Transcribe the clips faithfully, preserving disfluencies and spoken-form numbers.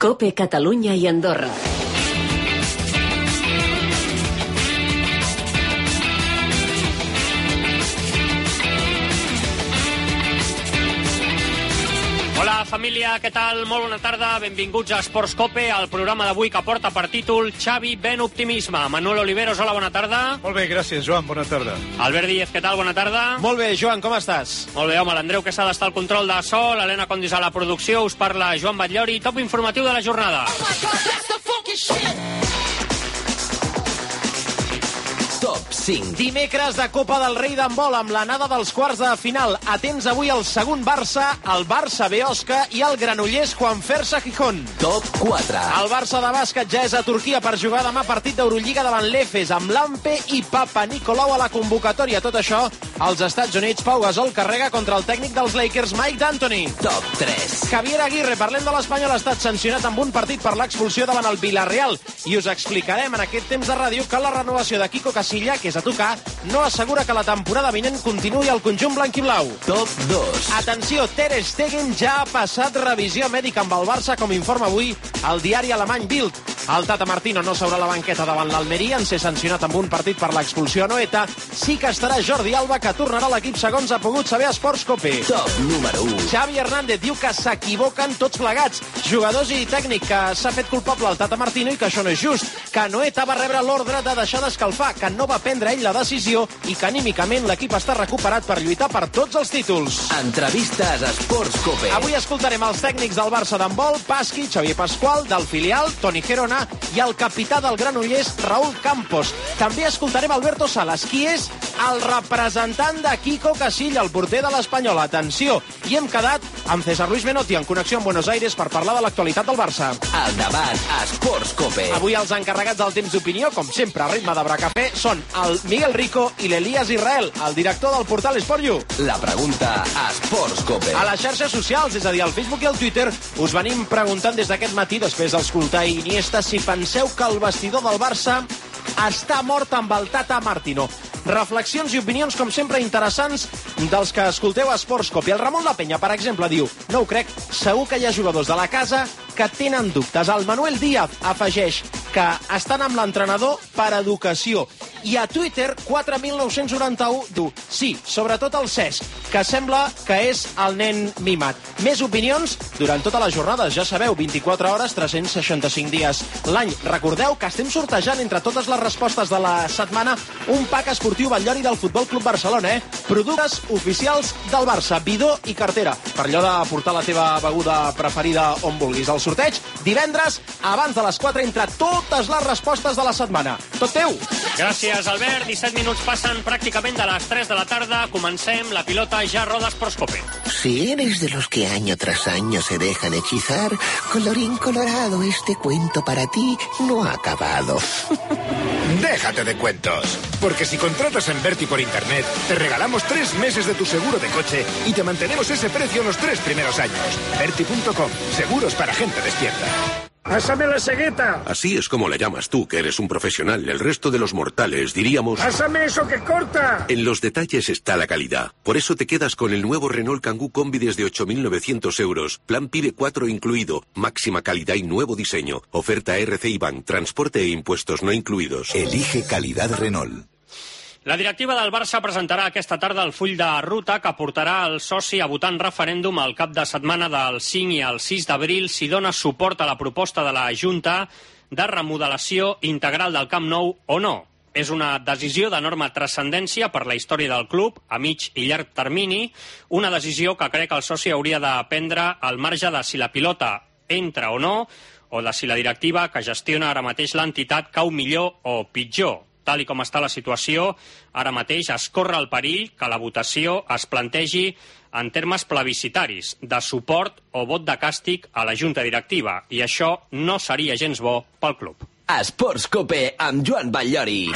COPE Catalunya i Andorra. Hola, família, què tal? Molt bona tarda, benvinguts a Esports Cope, el programa d'avui que porta per títol Xavi ven optimisme. Manuel Oliveros, hola, bona tarda. Molt bé, gràcies, Joan, bona tarda. Albert Díez, què tal? Bona tarda. Molt bé, Joan, com estàs? Molt bé, home, l'Andreu Quesada està al control de so, l'Helena Condis a la producció, us parla Joan Batllori, top informatiu de la jornada. Oh my God, that's the fucking shit! Top cinc. Dimecres de Copa del Rei d'handbol amb l'anada dels quarts de final. Atents avui el segon Barça, el Barça B Osca i el Granollers Juan Fersa Gijón. Top quatre. El Barça de bàsquet ja és a Turquia per jugar demà partit d'Eurolliga davant l'Efes amb Lampe i Papa Nicolau a la convocatòria. Tot això als Estats Units. Pau Gasol carrega contra el tècnic dels Lakers, Mike D'Antoni. Top tres. Javier Aguirre, parlem de l'Espanyol, ha estat sancionat amb un partit per l'expulsió davant el Villarreal i us explicarem en aquest temps de ràdio que la renovació de Quico Casilla, que és a tocar, no assegura que la temporada vinent continuï al conjunt blanquiblau. Top dos. Atenció, Ter Stegen ja ha passat revisió mèdica amb el Barça, com informa avui el diari alemany Bild. El Tata Martino no s'haurà a la banqueta davant l'Almeria, en ser sancionat amb un partit per l'expulsió a Noeta. Sí que estarà Jordi Alba, que tornarà a l'equip segons ha pogut saber a Esports Cope. Top número u. Xavi Hernández diu que s'equivoquen tots plegats, jugadors i tècnic, que s'ha fet culpable el Tata Martino i que això no és just, que Noeta va rebre l'ordre de deixar d'escalfar, que no va prendre ell la decisió i que anímicament l'equip està recuperat per lluitar per tots els títols. Entrevistes a Esports Cope. Avui escoltarem els tècnics del Barça d'handbol, Pasqui, Xavier Pasqual, del filial, Toni Gerona, i el capità del Granollers, Raúl Campos. També escoltarem Alberto Salas, qui és el representant de Quico Casilla, el porter de l'Espanyol. Atenció, i hem quedat amb César Luis Menotti en connexió amb Buenos Aires per parlar de l'actualitat del Barça. El debat a Esports Cope. Avui els encarregats del temps d'opinió, com sempre a ritme de Bracafé, són el Miguel Rico i l'Elias Israel, el director del portal Esportiu. La pregunta a Esports Cope. A les xarxes socials, és a dir, al Facebook i al Twitter, us venim preguntant des d'aquest matí, després d'escoltar Iniesta, si penseu que el vestidor del Barça està mort amb el Tata Martino. Reflexions i opinions, com sempre, interessants dels que escolteu a Esports Cope. El Ramon La Penya, per exemple, diu: no ho crec, segur que hi ha jugadors de la casa que tenen dubtes. El Manuel Díaz afegeix que estan amb l'entrenador per educació. I a Twitter, quatre mil nou-cents noranta-u diu: sí, sobretot el Cesc, que sembla que és el nen mimat. Més opinions durant tota la jornada, ja sabeu, vint-i-quatre hores, tres-cents seixanta-cinc dies l'any. Recordeu que estem sortejant entre totes les respostes de la setmana un pack esportiu Batllori del Futbol Club Barcelona, eh? Productes oficials del Barça, bidó i cartera, per allò de portar la teva beguda preferida on vulguis. El sorteig, divendres, abans de les quatre, entre totes les respostes de la setmana. Tot teu! Gràcies, Albert. disset minuts passen pràcticament de les tres de la tarda. Comencem, la pilota ja roda Esports Cope. Si eres de los que año tras año se dejan hechizar, colorín colorado, este cuento para ti no ha acabado. Déjate de cuentos, porque si contratas en Berti por internet, te regalamos tres meses de tu seguro de coche y te mantenemos ese precio los tres primeros años. Berti punto com, seguros para gente despierta. ¡Pásame la cegueta! Así es como le llamas tú, que eres un profesional. El resto de los mortales diríamos... ¡Pásame eso que corta! En los detalles está la calidad. Por eso te quedas con el nuevo Renault Kangoo Combi desde ocho mil novecientos euros. Plan PIBE cuatro incluido. Máxima calidad y nuevo diseño. Oferta R C I Bank. Transporte e impuestos no incluidos. Elige calidad Renault. La directiva del Barça presentarà aquesta tarda el full de ruta que portarà el soci a votar en referèndum al cap de setmana del cinc i el sis d'abril si dona suport a la proposta de la Junta de remodelació integral del Camp Nou o no. És una decisió d'enorme transcendència per la història del club a mig i llarg termini, una decisió que crec que el soci hauria de prendre al marge de si la pilota entra o no, o de si la directiva que gestiona ara mateix l'entitat cau millor o pitjor. Tal i com està la situació, ara mateix es corre el perill que la votació es plantegi en termes plebiscitaris, de suport o vot de càstig a la junta directiva, i això no seria gens bo pel club. Esports Cope amb Joan Batllori.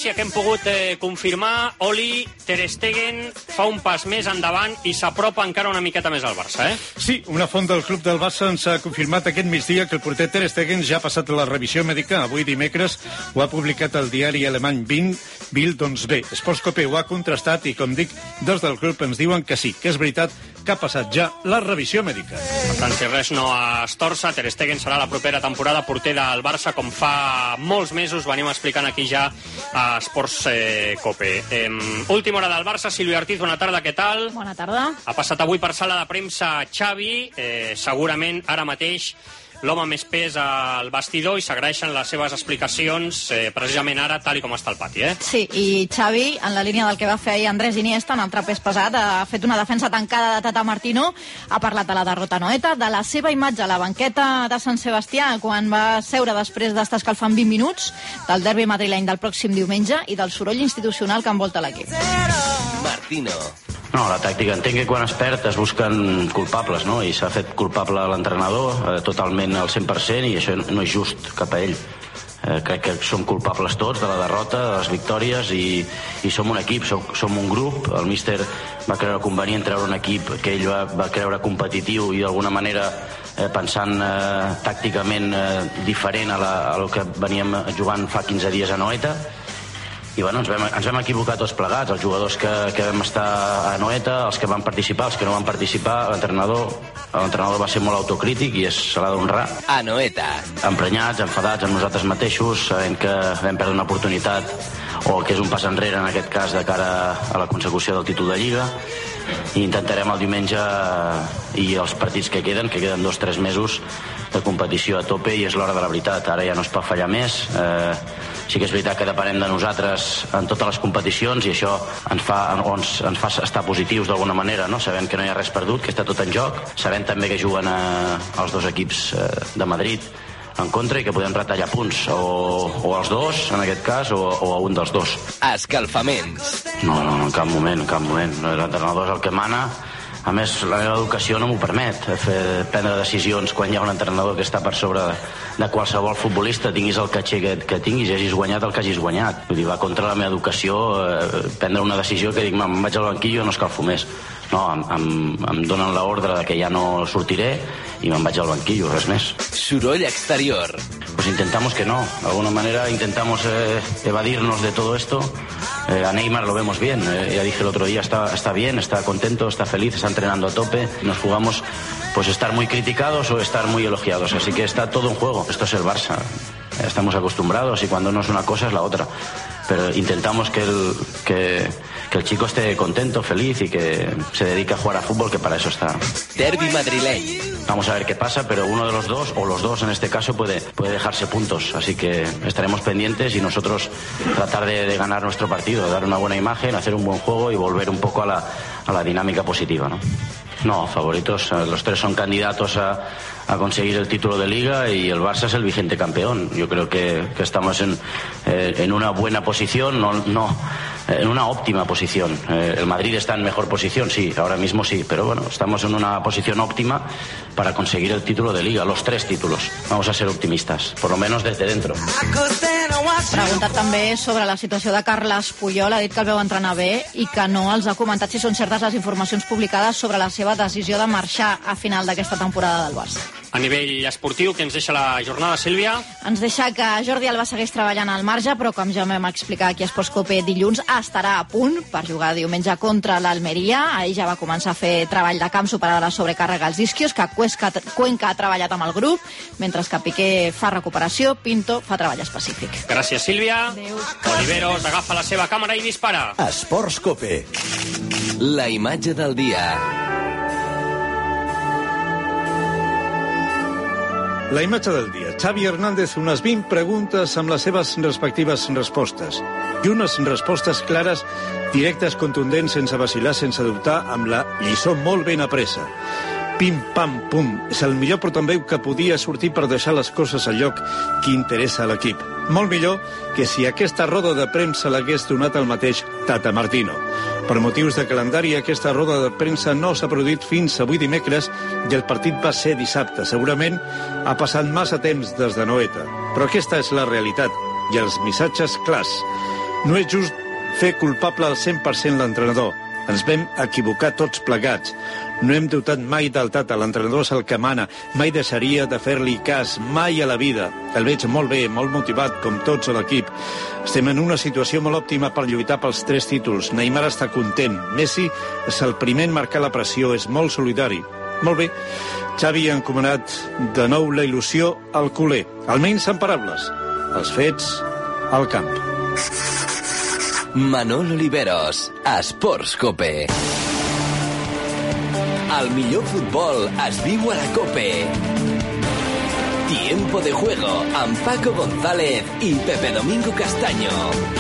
notícia que hem pogut eh, confirmar, Oli, Ter Stegen fa un pas més endavant i s'apropa encara una miqueta més al Barça, eh? Sí, una font del club del Barça ens ha confirmat aquest migdia que el porter Ter Stegen ja ha passat la revisió mèdica. Avui dimecres ho ha publicat el diari alemany Bild. Doncs bé, Sportscope ho ha contrastat i, com dic, des del club ens diuen que sí, que és veritat que ha passat ja la revisió mèdica. Per tant, si res no es torça, Ter Stegen serà la propera temporada porter del Barça, com fa molts mesos venim explicant aquí ja a Esports eh, Cope. Eh, última hora del Barça, Sílvia Ortiz, bona tarda, què tal? Bona tarda. Ha passat avui per sala de premsa Xavi, eh, segurament ara mateix l'home més pes al vestidor i s'agraeixen les seves explicacions eh, precisament ara, tal i com està el pati, eh? Sí, i Xavi, en la línia del que va fer ahir Andrés Iniesta, un altre pes pesat, ha fet una defensa tancada de Tata Martino, ha parlat de la derrota a Noeta, de la seva imatge a la banqueta de Sant Sebastià, quan va seure després d'estar escalfant vint minuts, del derbi madrileny del pròxim diumenge i del soroll institucional que envolta l'equip. Martino. No, la tàctica, entenc que quan es perd es busquen culpables, no? I s'ha fet culpable l'entrenador eh, totalment al cent per cent i això no és just cap a ell. Eh, crec que som culpables tots de la derrota, de les victòries i, i som un equip, som, som un grup. El míster va creure convenient treure un equip que ell va, va creure competitiu i d'alguna manera eh, pensant eh, tàcticament eh, diferent a, la, a lo que veníem jugant fa quinze dies a Noeta. I bueno, ens vam, ens vam equivocar tots plegats, els jugadors que, que vam estar a Noeta, els que van participar, els que no van participar, l'entrenador l'entrenador va ser molt autocrític i se l'ha d'honrar. A Noeta. Emprenyats, enfadats amb nosaltres mateixos, sabent que vam perdre una oportunitat o que és un pas enrere en aquest cas de cara a la consecució del títol de Lliga, i intentarem el diumenge i els partits que queden, que queden dos o tres mesos de competició a tope i és l'hora de la veritat. Ara ja no es pot fallar més. Eh, sí que és veritat que depenem de nosaltres en totes les competicions i això ens fa, ens, ens fa estar positius d'alguna manera, no? Sabent que no hi ha res perdut, que està tot en joc, sabent també que juguen a, als dos equips eh, de Madrid en contra i que podem retallar punts o, o als dos, en aquest cas, o, o a un dels dos. Escalfaments. No, no, no, en cap moment, en cap moment. L'entrenador és el que mana. A més, la meva educació no m'ho permet fer, prendre decisions quan hi ha un entrenador que està per sobre de, de qualsevol futbolista, tinguis el caché que, que tinguis i hagis guanyat el que hagis guanyat. Vull dir, va contra la meva educació eh, prendre una decisió que dic, me'n vaig al banquillo i no escalfo més. No, em, em, em donen l'ordre de que ja no sortiré i me'n vaig al banquillo, res més. Soroll exterior. Pues intentamos que no, de alguna manera intentamos eh, evadirnos de todo esto. Eh, a Neymar lo vemos bien, eh, ya dije el otro día, está, está bien, está contento, está feliz, está entrenando a tope. Nos jugamos pues estar muy criticados o estar muy elogiados, así que está todo en juego. Esto es el Barça, estamos acostumbrados y cuando no es una cosa es la otra. Pero intentamos que el, que, que el chico esté contento, feliz y que se dedique a jugar a fútbol, que para eso está. Derbi madrileño. Vamos a ver qué pasa, pero uno de los dos, o los dos en este caso, puede, puede dejarse puntos. Así que estaremos pendientes y nosotros tratar de, de ganar nuestro partido, dar una buena imagen, hacer un buen juego y volver un poco a la, a la dinámica positiva, ¿no? No, favoritos, los tres son candidatos a, a conseguir el título de Liga y el Barça es el vigente campeón. Yo creo que, que estamos en, eh, en una buena posición, no, no, en una óptima posición. Eh, el Madrid está en mejor posición, sí, ahora mismo sí, pero bueno, estamos en una posición óptima para conseguir el título de Liga, los tres títulos. Vamos a ser optimistas, por lo menos desde dentro. Preguntat també sobre la situació de Carles Puyol, ha dit que el veu entrenar bé i que no els ha comentat si són certes les informacions publicades sobre la seva decisió de marxar a final d'aquesta temporada del Barça. A nivell esportiu, què ens deixa la jornada, Sílvia? Ens deixa que Jordi Alba segueix treballant al marge, però com ja vam explicar aquí a Esports Cope dilluns, estarà a punt per jugar diumenge contra l'Almeria. Ahir ja va començar a fer treball de camp, superada la sobrecàrrega als isquios, que Cuenca, Cuenca ha treballat amb el grup, mentre que Piqué fa recuperació, Pinto fa treball específic. Gràcies, Sílvia. Adéu. Oliveros agafa la seva càmera i dispara. Esports Cope. La imatge del dia. La imatge del dia. Xavi Hernández, unes vint preguntes amb les seves respectives respostes. I unes respostes clares, directes, contundents, sense vacilar, sense dubtar, amb la lliçó molt ben apresa. Pim, pam, pum. És el millor portaveu que podia sortir per deixar les coses al lloc que interessa a l'equip. Molt millor que si aquesta roda de premsa l'hagués donat el mateix Tata Martino. Per motius de calendari, aquesta roda de premsa no s'ha produït fins avui dimecres i el partit va ser dissabte. Segurament ha passat massa temps des de Noeta. Però aquesta és la realitat i els missatges clars. No és just fer culpable al cent per cent l'entrenador. Ens vam equivocar tots plegats. No hem dotat mai del tat, l'entrenador és el que mana. Mai deixaria de fer-li cas, mai a la vida. El veig molt bé, molt motivat, com tots a l'equip. Estem en una situació molt òptima per lluitar pels tres títols. Neymar està content. Messi és el primer en marcar la pressió, és molt solidari. Molt bé. Xavi ha encomanat de nou la il·lusió al culer. Almenys en paraules. Els fets al camp. Manol Oliveros, Esports Cope. El millor futbol es viu a la Cope. Tiempo de juego amb Paco González i Pepe Domingo Castaño.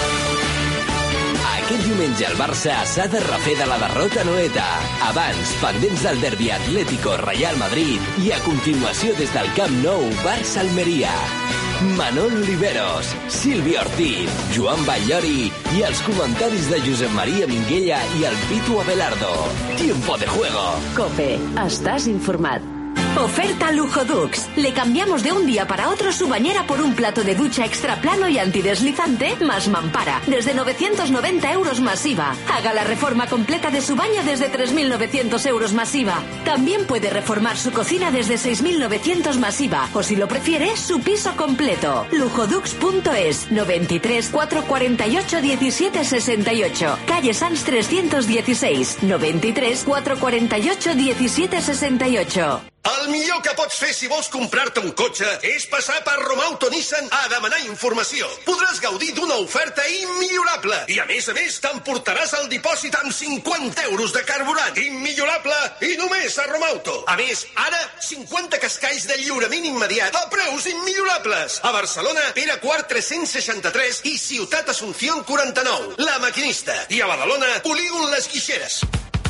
Aquest diumenge el Barça s'ha de refer de la derrota noeta. Abans, pendents del derbi Atlético-Real Madrid i a continuació des del Camp Nou, Barça-Almeria. Manol Oliveros, Silvio Ortiz, Joan Batllori i els comentaris de Josep María Minguella i el Pitu Abelardo. Tiempo de juego. COPE. Estás informat. Oferta Lujo-Dux. Le cambiamos de un día para otro su bañera por un plato de ducha extra plano y antideslizante más mampara. Desde novecientos noventa euros masiva. Haga la reforma completa de su baño desde tres mil novecientos euros masiva. También puede reformar su cocina desde seis mil novecientos masiva. O si lo prefiere, su piso completo. Lujodux punto es. noventa y tres, cuatrocientos cuarenta y ocho, diecisiete sesenta y ocho. Calle Sanz trescientos dieciséis. noventa y tres, cuatrocientos cuarenta y ocho, diecisiete sesenta y ocho. El millor que pots fer si vols comprar-te un cotxe és passar per Romauto Nissan a demanar informació. Podràs gaudir d'una oferta immillorable i, a més a més, t'emportaràs el dipòsit amb cinquanta euros de carburant. Immillorable i només a Romauto. A més, ara, cinquanta cascalls de lliurament immediat a preus immillorables. A Barcelona, Pere Quart tres-cents seixanta-tres i Ciutat Asunción quaranta-nou. La Maquinista. I a Badalona, Polígon Les Guixeres.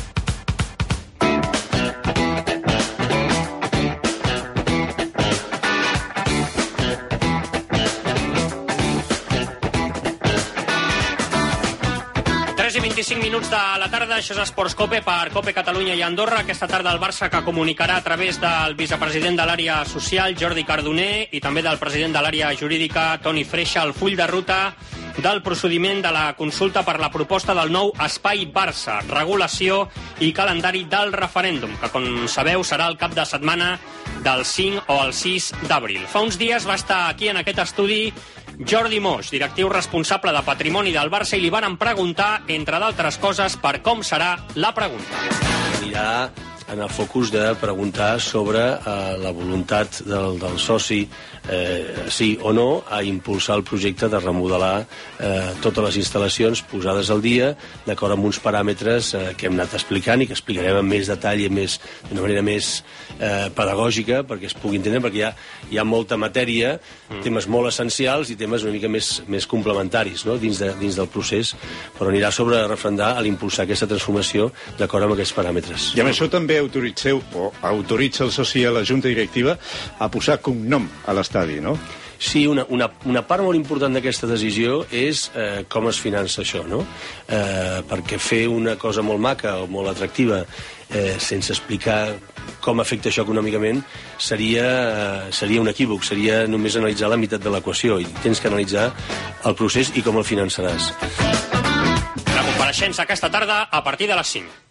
tres i vint-i-cinc minuts de la tarda, això és Esports Cope per Cope Catalunya i Andorra. Aquesta tarda el Barça que comunicarà a través del vicepresident de l'àrea social, Jordi Cardoner, i també del president de l'àrea jurídica, Toni Freixa, el full de ruta del procediment de la consulta per la proposta del nou Espai Barça, regulació i calendari del referèndum, que, com sabeu, serà el cap de setmana del cinc o el sis d'abril. Fa uns dies va estar aquí en aquest estudi Jordi Moix, directiu responsable de Patrimoni del Barça, i li van preguntar, entre d'altres coses, per com serà la pregunta. Anirà en el focus de preguntar sobre eh, la voluntat del, del soci, eh, sí o no, a impulsar el projecte de remodelar eh, totes les instal·lacions posades al dia, d'acord amb uns paràmetres eh, que hem anat explicant i que explicarem amb més detall i més, d'una manera més eh, pedagògica, perquè es pugui entendre, perquè hi ha, hi ha molta matèria, mm. temes molt essencials i temes una mica més, més complementaris, no?, dins, de, dins del procés, però anirà sobre refrendar a l'impulsar aquesta transformació d'acord amb aquests paràmetres. I amb això també autoritzeu, o autoritza el soci a la Junta Directiva a posar cognom a l'estadi, no? Sí, una, una, una part molt important d'aquesta decisió és eh, com es finança això, no? Eh, perquè fer una cosa molt maca o molt atractiva eh, sense explicar com afecta això econòmicament seria, eh, seria un equívoc, seria només analitzar la meitat de l'equació, i tens que analitzar el procés i com el finançaràs. La compareixença aquesta tarda a partir de les cinc.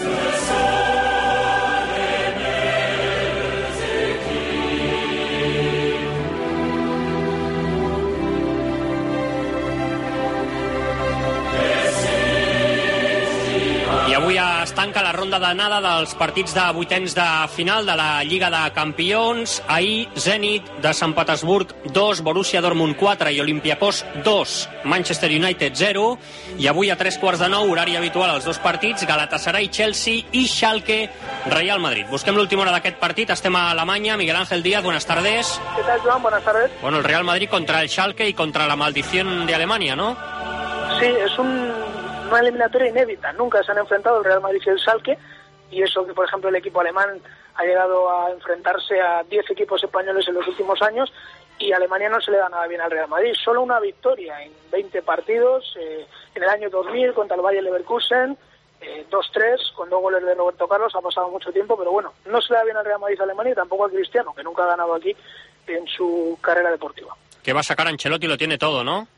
I avui es tanca la ronda d'anada dels partits de vuitens de final de la Lliga de Campions. Ahir, Zenit de Sant Petersburg dos, Borussia Dortmund quatre i Olympiacos dos, Manchester United zero. I avui a tres quarts de nou, horari habitual als dos partits, Galatasaray, Chelsea i Schalke, Real Madrid. Busquem l'última hora d'aquest partit. Estem a Alemanya. Miguel Ángel Díaz, buenas tardes. ¿Qué tal, Joan? Buenas tardes. Bueno, el Real Madrid contra el Schalke y contra la maldición de Alemania, ¿no? Sí, es un... una eliminatoria inédita. Nunca se han enfrentado el Real Madrid y el Schalke, y eso que, por ejemplo, el equipo alemán ha llegado a enfrentarse a diez equipos españoles en los últimos años, y a Alemania no se le da nada bien al Real Madrid. Solo una victoria en veinte partidos, eh, en el año dos mil contra el Bayer Leverkusen, eh, dos tres, con dos goles de Roberto Carlos. Ha pasado mucho tiempo, pero bueno, no se le da bien al Real Madrid a Alemania y tampoco a Cristiano, que nunca ha ganado aquí en su carrera deportiva. Que va a sacar Ancelotti, lo tiene todo, ¿no?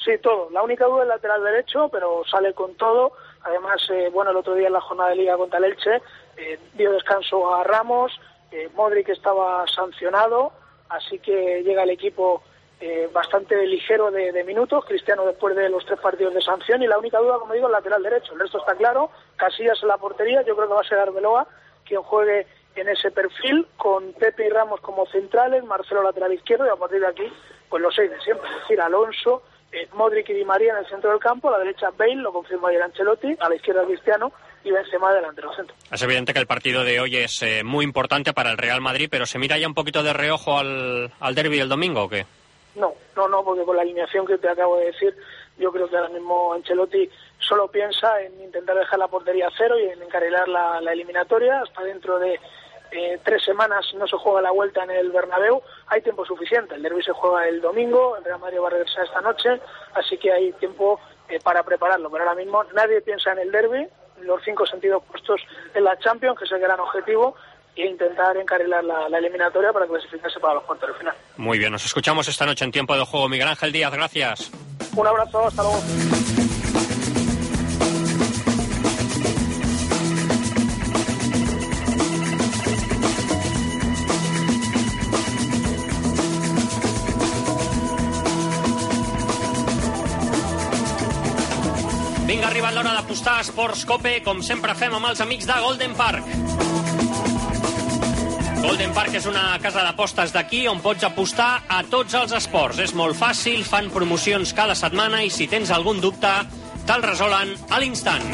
Sí, todo. La única duda es el lateral derecho, pero sale con todo. Además, eh, bueno, el otro día en la jornada de Liga contra el Elche eh, dio descanso a Ramos, eh, Modric estaba sancionado, así que llega el equipo eh, bastante ligero de, de minutos, Cristiano después de los tres partidos de sanción, y la única duda, como digo, el lateral derecho. El resto está claro, Casillas en la portería, yo creo que va a ser Arbeloa quien juegue en ese perfil, con Pepe y Ramos como centrales, Marcelo lateral izquierdo, y a partir de aquí, pues los seis de siempre, es decir, Alonso, eh, Modric y Di María en el centro del campo, a la derecha Bale, lo confirmó ayer Ancelotti, a la izquierda Cristiano, y Benzema delantero centro. Es evidente que el partido de hoy es eh, muy importante para el Real Madrid, pero ¿se mira ya un poquito de reojo al, al derbi del domingo o qué? No, no, no, porque con la alineación que te acabo de decir, yo creo que ahora mismo Ancelotti solo piensa en intentar dejar la portería a cero y en encarrilar la, la eliminatoria. Hasta dentro de eh, tres semanas no se juega la vuelta en el Bernabéu, hay tiempo suficiente. El derbi se juega el domingo, el Real Madrid va a regresar esta noche, así que hay tiempo eh, para prepararlo. Pero ahora mismo nadie piensa en el derbi, los cinco sentidos puestos en la Champions, que es el gran objetivo, e intentar encarrilar la, la eliminatoria para clasificarse para los cuartos de final. Muy bien, nos escuchamos esta noche en Tiempo de Juego. Miguel Ángel Díaz, gracias. Un abrazo, hasta luego. Vinga, ha arribat l'hora d'apostar a Esports Cope, com sempre fem amb els amics de Golden Park. Golden Park és una casa d'apostes d'aquí on pots apostar a tots els esports. És molt fàcil, fan promocions cada setmana i si tens algun dubte, te'l resolen a l'instant.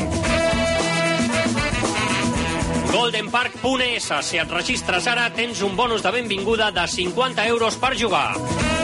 golden park punt es. Si et registres ara, tens un bonus de benvinguda de cinquanta euros per jugar.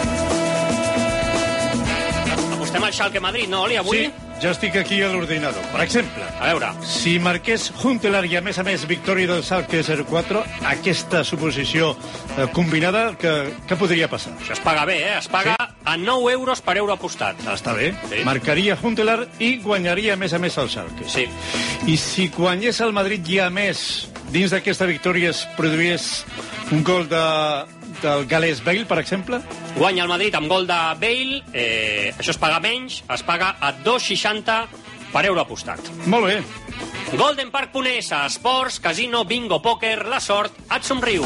Apostem al Schalke Madrid, no, Oli, avui? Sí, ja estic aquí a l'ordinador. Per exemple, a veure, si marqués Huntelaar i a més a més victòria del Schalke zero quatre, aquesta suposició eh, combinada, que, què podria passar? Això es paga bé, eh? Es paga sí? a nou euros per euro apostat. Està bé. Sí. Marcaria Huntelaar i guanyaria a més a més el Schalke. Sí. I si guanyés el Madrid i a més, dins d'aquesta victòria es produís un gol de... del Galès Bale, per exemple? Guanya el Madrid amb gol de Bale, eh, això es paga menys, es paga a dos seixanta per euro apostat. Molt bé. golden park punt es, esports, casino, bingo, pòquer, la sort et somriu.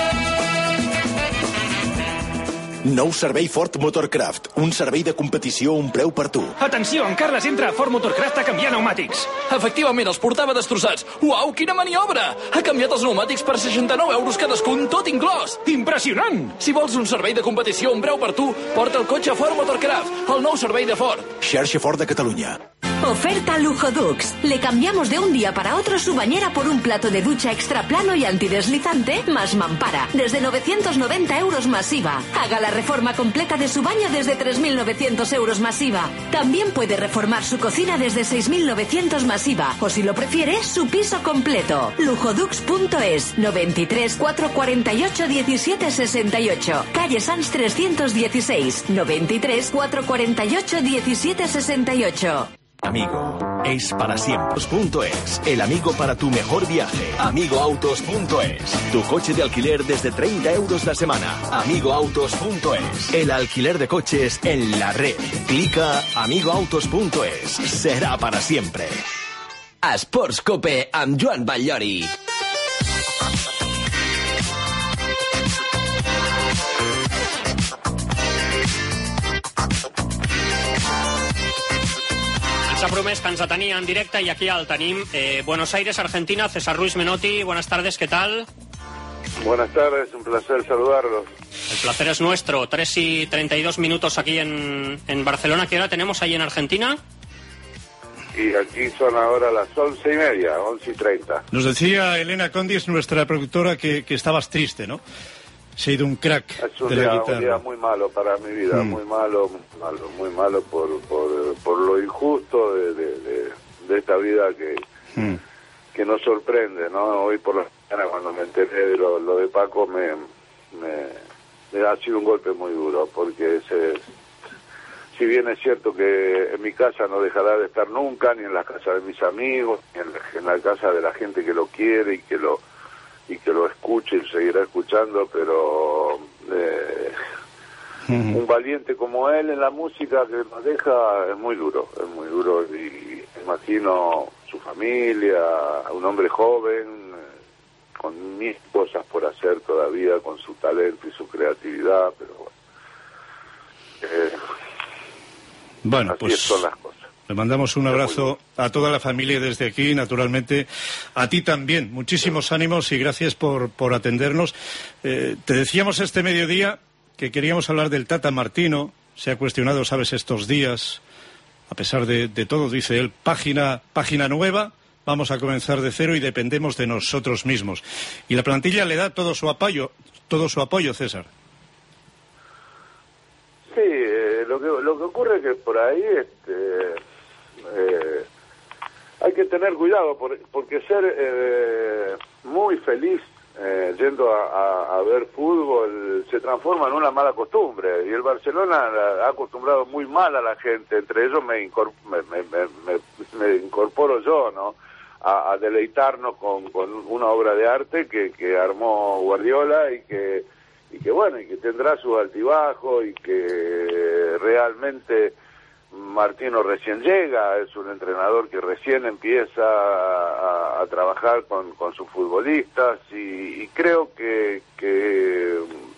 Nou servei Ford Motorcraft, un servei de competició a un preu per tu. Atenció, en Carles entra a Ford Motorcraft a canviar pneumàtics. Efectivament, els portava destrossats. Uau, quina maniobra! Ha canviat els pneumàtics per seixanta-nou euros cadascun, tot inclòs. Impressionant! Si vols un servei de competició a un preu per tu, porta el cotxe a Ford Motorcraft, el nou servei de Ford. Xarxa Ford de Catalunya. Oferta Lujodux. Le cambiamos de un día para otro su bañera por un plato de ducha extra plano y antideslizante más mampara. Desde novecientos noventa euros masiva. Haga la reforma completa de su baño desde tres mil novecientos euros masiva. También puede reformar su cocina desde seis mil novecientos masiva. O si lo prefiere, su piso completo. Lujodux punto es. noventa y tres, cuatrocientos cuarenta y ocho, diecisiete sesenta y ocho. Calle Sanz trescientos dieciséis. noventa y tres, cuatrocientos cuarenta y ocho, diecisiete sesenta y ocho. Amigo, es para siempre. Punto es, el amigo para tu mejor viaje. Amigo Autos punto es, tu coche de alquiler desde treinta euros la semana. Amigo Autos punto es, el alquiler de coches en la red. Clica Amigo Autos punto es, será para siempre. Esports Cope amb Joan Batllori. S'ha promès que ens atenia en directe y aquí el tenim. Eh, Buenos Aires, Argentina, César Ruiz Menotti. Buenas tardes, ¿qué tal? Buenas tardes, un placer saludarlos. El placer es nuestro. tres y treinta y dos minutos aquí en, en Barcelona. ¿Qué hora tenemos ahí en Argentina? Y aquí son ahora las once y media, once y treinta. Nos decía Elena Condis, nuestra productora, que, que estabas triste, ¿no? Se ha ido un crack es un de día, la guitarra. un día muy malo para mi vida, mm. muy malo, muy malo, muy malo por, por, por lo injusto de, de, de, de esta vida que, mm. que nos sorprende, ¿no? Hoy por la mañana cuando me enteré de lo, lo de Paco me, me, me ha sido un golpe muy duro, porque ese, si bien es cierto que en mi casa no dejará de estar nunca, ni en la casa de mis amigos, ni en la, en la casa de la gente que lo quiere y que lo y que lo escuche y seguirá escuchando, pero eh, uh-huh. un valiente como él en la música que nos deja, es muy duro, es muy duro. Y imagino su familia, un hombre joven, con mil cosas por hacer todavía, con su talento y su creatividad, pero bueno. Eh, bueno, así pues son las cosas. Le mandamos un abrazo a toda la familia desde aquí, naturalmente, a ti también. Muchísimos ánimos y gracias por, por atendernos. Eh, te decíamos este mediodía que queríamos hablar del Tata Martino. Se ha cuestionado, sabes, estos días, a pesar de, de todo, dice él, página, página nueva, vamos a comenzar de cero y dependemos de nosotros mismos. Y la plantilla le da todo su apoyo, todo su apoyo, César. Sí, eh, lo que lo que ocurre es que por ahí este, eh, hay que tener cuidado, por, porque ser eh, muy feliz eh, yendo a, a, a ver fútbol se transforma en una mala costumbre, y el Barcelona ha acostumbrado muy mal a la gente, entre ellos me, incorporo, me, me, me, me incorporo yo, ¿no? A, a deleitarnos con, con una obra de arte que, que armó Guardiola y que y que bueno, y que tendrá sus altibajos, y que realmente Martino recién llega, es un entrenador que recién empieza a, a trabajar con, con sus futbolistas, y, y creo que, que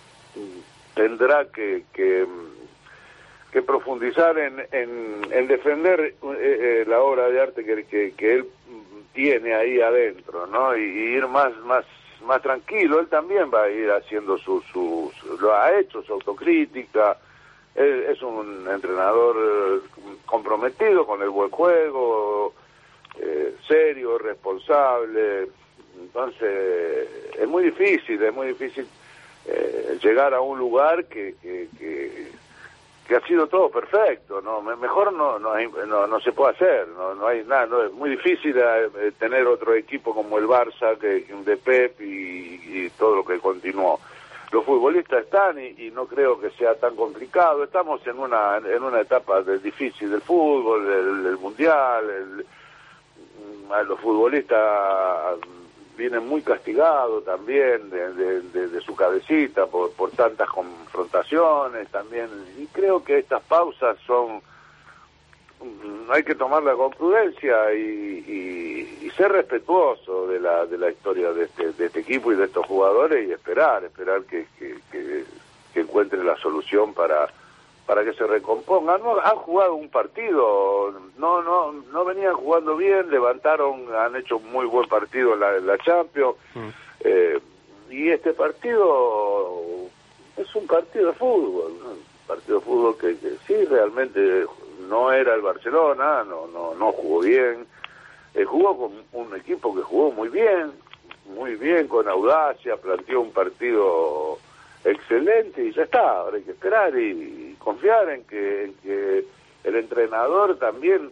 tendrá que, que, que profundizar en, en, en defender eh, eh, la obra de arte que, que, que él tiene ahí adentro, ¿no? Y, y ir más, más más tranquilo. Él también va a ir haciendo su, su, su lo ha hecho, su autocrítica. Él es un entrenador comprometido con el buen juego, eh, serio, responsable. Entonces es muy difícil, es muy difícil eh, llegar a un lugar que, que, que, que ha sido todo perfecto, ¿no? Mejor no no, hay, no, no se puede hacer, no, no hay nada, no, es muy difícil eh, tener otro equipo como el Barça, que de Pep y, y todo lo que continuó. Los futbolistas están y, y no creo que sea tan complicado. Estamos en una en una etapa de, difícil del fútbol, del, del mundial. El, los futbolistas vienen muy castigados también de, de, de, de su cabecita por, por tantas confrontaciones también, y creo que estas pausas son, hay que tomarlas con prudencia y, y, y ser respetuoso de la de la historia de este, de este equipo y de estos jugadores, y esperar, esperar que, que, que, que encuentren la solución para para que se recompongan. No, han jugado un partido, no no no venían jugando bien, levantaron, han hecho un muy buen partido en la, en la Champions, mm. eh, y este partido es un partido de fútbol, ¿no? Un partido de fútbol que, que sí, realmente no era el Barcelona, no no no jugó bien, eh, jugó con un equipo que jugó muy bien, muy bien, con audacia, planteó un partido excelente, y ya está. Ahora hay que esperar y, y confiar en que, en que el entrenador también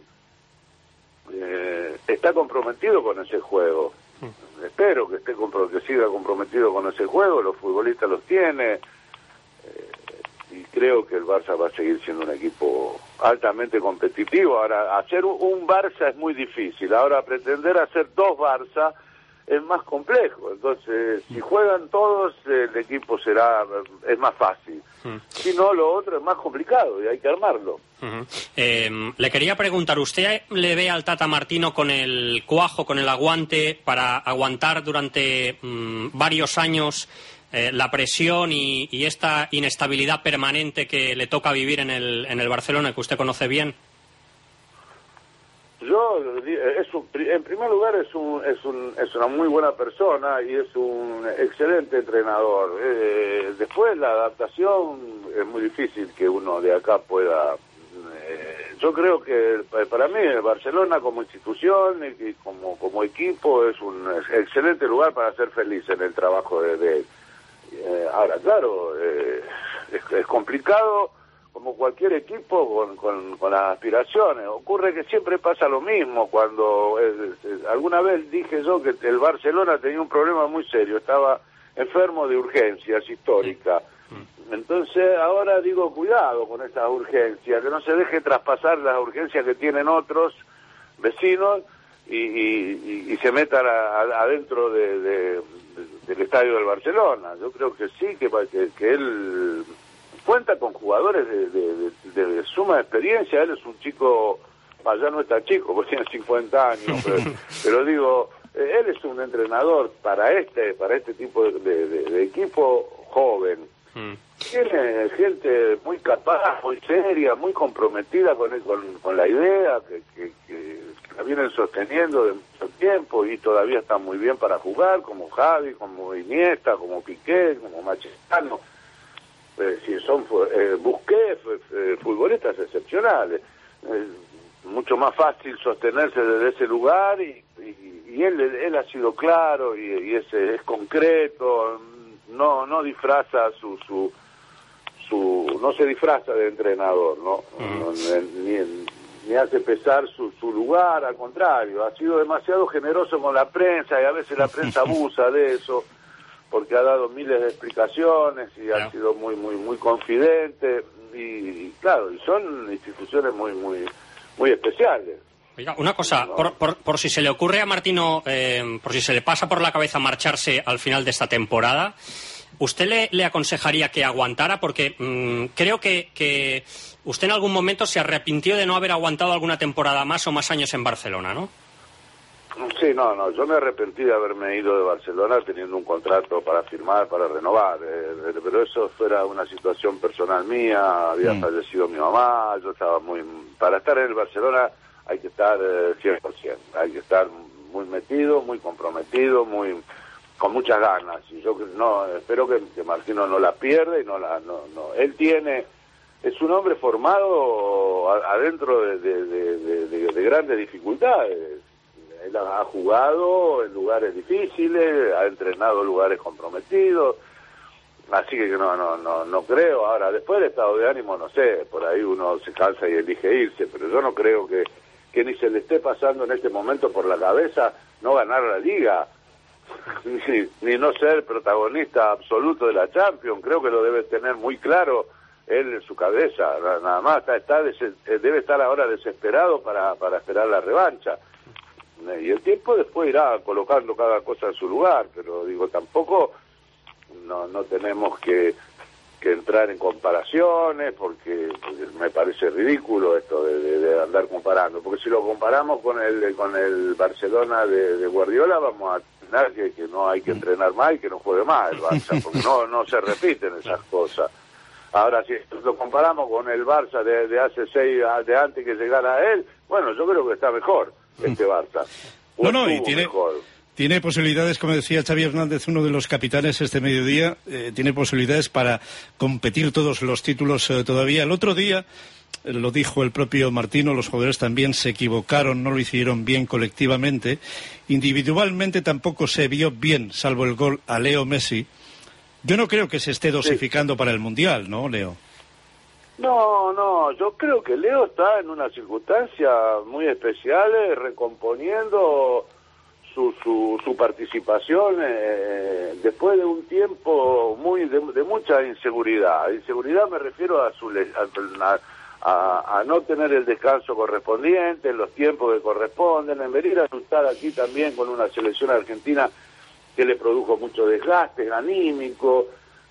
eh, está comprometido con ese juego. Mm. Espero que esté compro que siga comprometido con ese juego, los futbolistas los tiene, eh, y creo que el Barça va a seguir siendo un equipo altamente competitivo. Ahora, hacer un, un Barça es muy difícil, ahora pretender hacer dos Barça es más complejo. Entonces, si juegan todos, el equipo será es más fácil. Mm. Si no, lo otro es más complicado y hay que armarlo. Uh-huh. eh, le quería preguntar, ¿usted le ve al Tata Martino con el cuajo, con el aguante para aguantar durante mmm, varios años eh, la presión y, y esta inestabilidad permanente que le toca vivir en el, en el Barcelona, que usted conoce bien? Yo, es un, en primer lugar, es un, es un, es una muy buena persona y es un excelente entrenador. Eh, después la adaptación es muy difícil que uno de acá pueda. Eh, yo creo que para mí el Barcelona como institución y como como equipo es un excelente lugar para ser feliz en el trabajo de, de él. Eh, ahora, claro, eh, es, es complicado, como cualquier equipo con, con, con las aspiraciones. Ocurre que siempre pasa lo mismo. Cuando eh, eh, alguna vez dije yo que el Barcelona tenía un problema muy serio, estaba enfermo de urgencias históricas. Entonces ahora digo, cuidado con estas urgencias, que no se deje traspasar las urgencias que tienen otros vecinos y, y, y, y se metan a, a, adentro de, de, de, del estadio del Barcelona. Yo creo que sí, que, que, que él cuenta con jugadores de, de, de, de suma experiencia. Él es un chico, allá no está chico, porque tiene cincuenta años, pero, pero digo, eh, él es un entrenador para este para este tipo de, de, de, de equipo joven. Mm. Tiene gente muy capaz, muy seria, muy comprometida con, con, con la idea, que, que, que la vienen sosteniendo de mucho tiempo y todavía están muy bien para jugar, como Javi, como Iniesta, como Piqué, como Mascherano. Eh, si son eh, Busquets, eh, futbolistas excepcionales. Eh, mucho más fácil sostenerse desde ese lugar y, y, y él él ha sido claro y, y es, es concreto, no no disfraza su su su no se disfraza de entrenador, no, uh-huh. no ni, ni hace pesar su su lugar, al contrario, ha sido demasiado generoso con la prensa y a veces la prensa abusa de eso, porque ha dado miles de explicaciones y claro. ha sido muy muy muy confidente y, y claro, y son instituciones muy muy muy especiales. Oiga, una cosa, no. por, por, por si se le ocurre a Martino, eh, por si se le pasa por la cabeza marcharse al final de esta temporada, ¿usted le, le aconsejaría que aguantara? Porque mmm, creo que, que usted en algún momento se arrepintió de no haber aguantado alguna temporada más o más años en Barcelona, ¿no? Sí, no, no, yo me arrepentí de haberme ido de Barcelona teniendo un contrato para firmar, para renovar, eh, pero eso fuera una situación personal mía, había mm. fallecido mi mamá, yo estaba muy... Para estar en el Barcelona hay que estar eh, cien por ciento, hay que estar muy metido, muy comprometido, muy con muchas ganas, y yo no espero que, que Martino no la pierda y no la... No, no. Él tiene... Es un hombre formado a, adentro de, de, de, de, de, de grandes dificultades. Él ha jugado en lugares difíciles, ha entrenado en lugares comprometidos, así que no no no no creo. Ahora, después del estado de ánimo, no sé, por ahí uno se cansa y elige irse, pero yo no creo que, que ni se le esté pasando en este momento por la cabeza no ganar la Liga, ni, ni no ser protagonista absoluto de la Champions. Creo que lo debe tener muy claro él en su cabeza, nada más. Está, está des, debe estar ahora desesperado para, para esperar la revancha. Y el tiempo después irá colocando cada cosa en su lugar, pero digo, tampoco no no tenemos que, que entrar en comparaciones, porque, porque me parece ridículo esto de, de, de andar comparando, porque si lo comparamos con el con el Barcelona de, de Guardiola, vamos a tener que, que no hay que entrenar más y que no juegue más el Barça, porque no, no se repiten esas cosas. Ahora, si lo comparamos con el Barça de, de hace seis, de antes que llegara a él, bueno, yo creo que está mejor este Barça. No, no, y tiene, tiene posibilidades, como decía Xavi Hernández, uno de los capitanes este mediodía, eh, tiene posibilidades para competir todos los títulos eh, todavía. El otro día, eh, lo dijo el propio Martino, los jugadores también se equivocaron, no lo hicieron bien colectivamente. Individualmente tampoco se vio bien, salvo el gol a Leo Messi. Yo no creo que se esté dosificando sí. para el Mundial, ¿no, Leo? No, no, yo creo que Leo está en una circunstancia muy especial, eh, recomponiendo su, su, su participación eh, después de un tiempo muy de, de mucha inseguridad. Inseguridad me refiero a, su, a, a, a no tener el descanso correspondiente, en los tiempos que corresponden, en venir a luchar aquí también con una selección argentina que le produjo mucho desgaste anímico.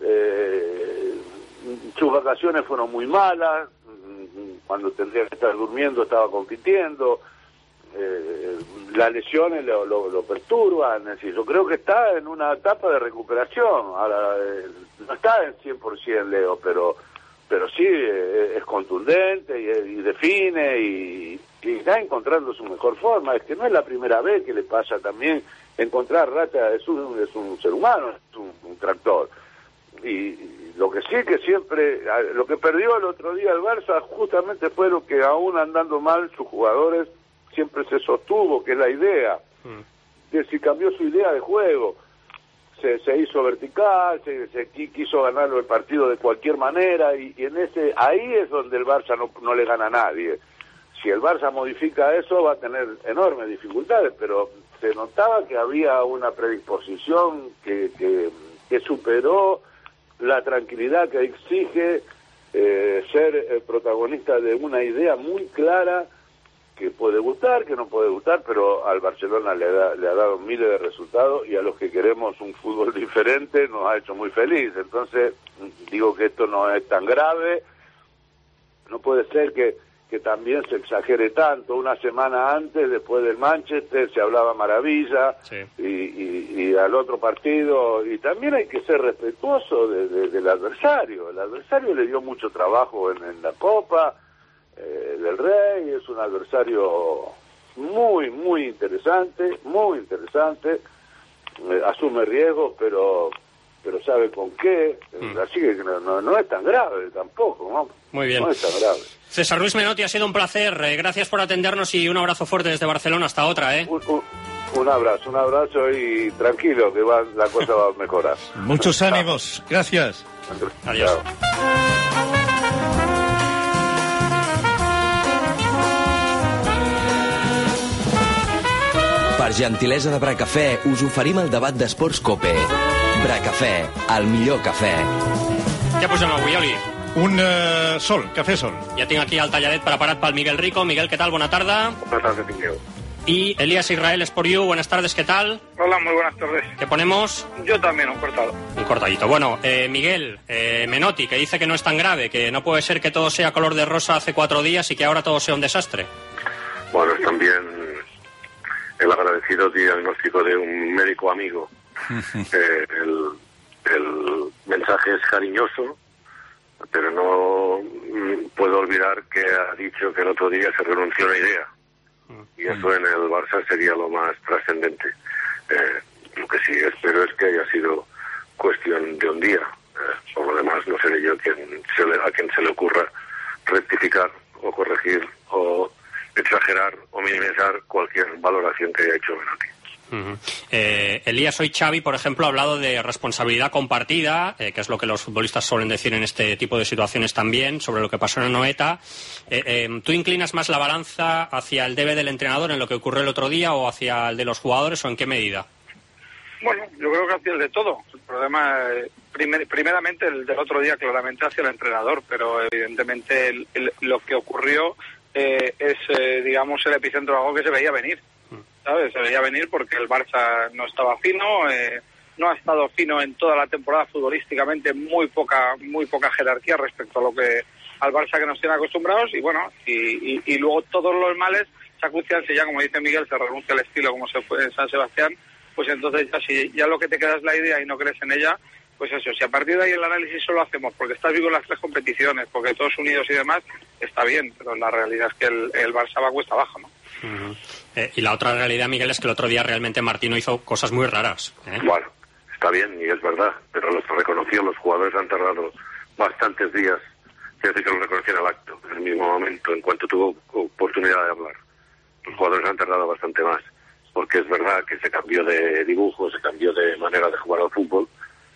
eh, Sus vacaciones fueron muy malas, cuando tendría que estar durmiendo estaba compitiendo, eh, las lesiones lo, lo, lo perturban, es decir, yo creo que está en una etapa de recuperación. Ahora, eh, no está en cien por ciento Leo, pero pero sí eh, es contundente y, y define y, y está encontrando su mejor forma. Es que no es la primera vez que le pasa también encontrar rata, es un, es un ser humano, es un, un tractor. Y lo que sí que siempre, lo que perdió el otro día el Barça justamente fue lo que aún andando mal sus jugadores siempre se sostuvo, que es la idea. Mm. Es decir, cambió su idea de juego, se, se hizo vertical, se, se quiso ganarlo el partido de cualquier manera y, y en ese ahí es donde el Barça no, no le gana a nadie. Si el Barça modifica eso va a tener enormes dificultades, pero se notaba que había una predisposición que, que, que superó la tranquilidad que exige eh, ser el protagonista de una idea muy clara que que puede gustar, que no puede gustar, pero al Barcelona le, da, le ha dado miles de resultados y a los que queremos un fútbol diferente nos ha hecho muy feliz. Entonces, digo que esto no es tan grave, no puede ser que, que también se exagere tanto. Una semana antes, después del Manchester, se hablaba maravilla, sí. y, y, y al otro partido, y también hay que ser respetuoso de, de, del adversario. El adversario le dio mucho trabajo en, en la Copa eh, del Rey, es un adversario muy, muy interesante, muy interesante, eh, asume riesgos, pero pero sabe con qué, mm. así que no, no, no es tan grave tampoco, ¿no? Muy bien. No es tan grave. César Luis Menotti, ha sido un placer, eh, gracias por atendernos y un abrazo fuerte desde Barcelona, hasta otra, ¿eh? Un, un, un abrazo, un abrazo y tranquilo, que va, la cosa va a mejorar. Muchos ánimos, gracias. Adiós. Chao. Per gentilesa de Bracafè, us oferim el debat d'esports Cope. Bracafè, el millor cafè. Què posem avui, Oli? Un uh, sol, café sol. Ja tinc aquí el talladet preparat pel Miguel Rico. Miguel, ¿qué tal? Buena tarde. Buenas tardes, Miguel. Y Elías Israel Sport You, buenas tardes, ¿qué tal? Hola, muy buenas tardes. ¿Qué ponemos? Yo también, un cortado. Un cortadito. Bueno, eh, Miguel, eh, Menotti, que dice que no es tan grave, que no puede ser que todo sea color de rosa hace cuatro días y que ahora todo sea un desastre. Bueno, es también el agradecido diagnóstico de un médico amigo. eh, el, el mensaje es cariñoso, pero no mm, puedo olvidar que ha dicho que el otro día se renunció a una idea. Y eso en el Barça sería lo más trascendente. Eh, lo que sí espero es que haya sido cuestión de un día. Eh, por lo demás, no seré yo quien se le, a quien se le ocurra rectificar o corregir o exagerar o minimizar cualquier valoración que haya hecho Menotti. Uh-huh. eh, Elías, hoy Xavi, por ejemplo, ha hablado de responsabilidad compartida, eh, que es lo que los futbolistas suelen decir en este tipo de situaciones también, sobre lo que pasó en Anoeta. Eh, eh, ¿Tú inclinas más la balanza hacia el debe del entrenador en lo que ocurrió el otro día o hacia el de los jugadores, o en qué medida? Bueno, yo creo que hacia el de todo. El problema, eh, primer, primeramente, el del otro día claramente hacia el entrenador, pero evidentemente el, el, lo que ocurrió eh, es, eh, digamos, el epicentro de algo que se veía venir. ¿Sabes? Se veía venir porque el Barça no estaba fino, eh, no ha estado fino en toda la temporada futbolísticamente, muy poca muy poca jerarquía respecto a lo que al Barça que nos tiene acostumbrados, y bueno, y, y, y luego todos los males se acucian si ya, como dice Miguel, se renuncia al estilo como se fue en San Sebastián, pues entonces ya si ya lo que te queda es la idea y no crees en ella, pues eso, si a partir de ahí el análisis solo hacemos porque estás vivo en las tres competiciones, porque todos unidos y demás, está bien, pero la realidad es que el, el Barça va cuesta abajo, ¿no? Uh-huh. eh, y la otra realidad, Miguel, es que el otro día realmente Martino hizo cosas muy raras, ¿eh? Bueno, está bien y es verdad, pero los reconoció, los jugadores han tardado bastantes días, quiero decir que lo reconocían al acto, en el mismo momento, en cuanto tuvo oportunidad de hablar. Los jugadores han tardado bastante más, porque es verdad que se cambió de dibujo, se cambió de manera de jugar al fútbol,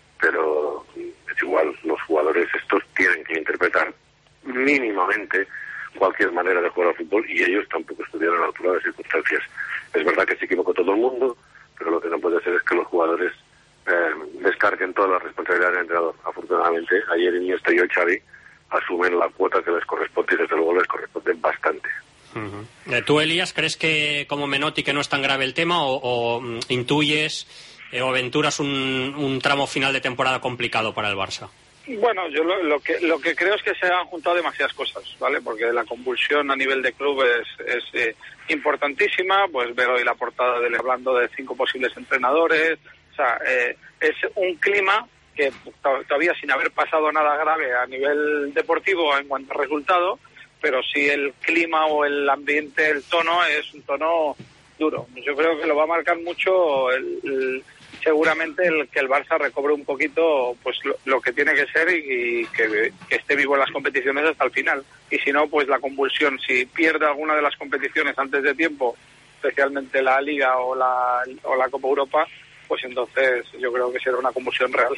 pero es igual, los jugadores estos tienen que interpretar mínimamente cualquier manera de jugar al fútbol y ellos tampoco estuvieron a la altura de las circunstancias. Es verdad que se equivocó todo el mundo, pero lo que no puede ser es que los jugadores eh, descarguen toda la responsabilidad del entrenador. Afortunadamente, ayer Iniesta y hoy Xavi asumen la cuota que les corresponde y desde luego les corresponde bastante. Uh-huh. Eh, ¿Tú, Elías, crees que como Menotti que no es tan grave el tema o, o mm, intuyes eh, o aventuras un, un tramo final de temporada complicado para el Barça? Bueno, yo lo, lo que lo que creo es que se han juntado demasiadas cosas, ¿vale? Porque la convulsión a nivel de club es, es eh, importantísima, pues ver hoy la portada de hablando de cinco posibles entrenadores, o sea, eh, es un clima que todavía sin haber pasado nada grave a nivel deportivo en cuanto a resultado, pero sí el clima o el ambiente, el tono es un tono duro. Yo creo que lo va a marcar mucho el, el seguramente el que el Barça recobre un poquito pues lo, lo que tiene que ser y, y que, que esté vivo en las competiciones hasta el final. Y si no, pues la convulsión, si pierde alguna de las competiciones antes de tiempo, especialmente la Liga o la, o la Copa Europa, pues entonces yo creo que será una convulsión real.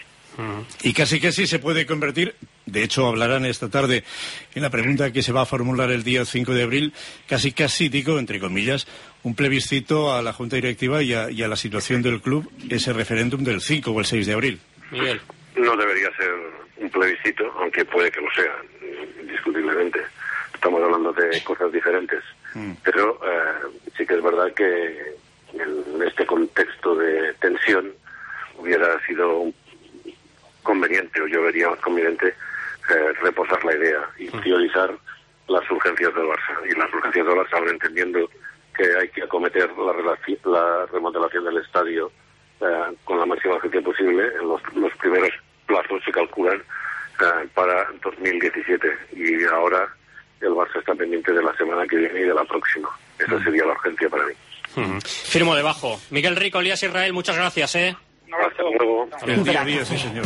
Y casi casi se puede convertir, de hecho hablarán esta tarde en la pregunta que se va a formular el día cinco de abril, casi casi digo, entre comillas, un plebiscito a la Junta Directiva y a, y a la situación del club, ese referéndum del cinco o el seis de abril. Miguel. No debería ser un plebiscito, aunque puede que lo sea, indiscutiblemente. estamos hablando de cosas diferentes. Mm. Pero eh, sí que es verdad que en este contexto de tensión hubiera sido conveniente, o yo vería más conveniente, eh, reposar la idea y priorizar las urgencias del Barça. Y las urgencias del Barça, aún entendiendo que hay que acometer la, la remodelación del estadio eh, con la máxima urgencia posible, en los, los primeros plazos se calculan eh, para dos mil diecisiete. Y ahora el Barça está pendiente de la semana que viene y de la próxima. Esa sería la urgencia para mí. Mm. Firmo debajo. Miguel Rico, Elías Israel, muchas gracias, ¿eh? Un abrazo. Hasta luego. El día a día, sí, senyor.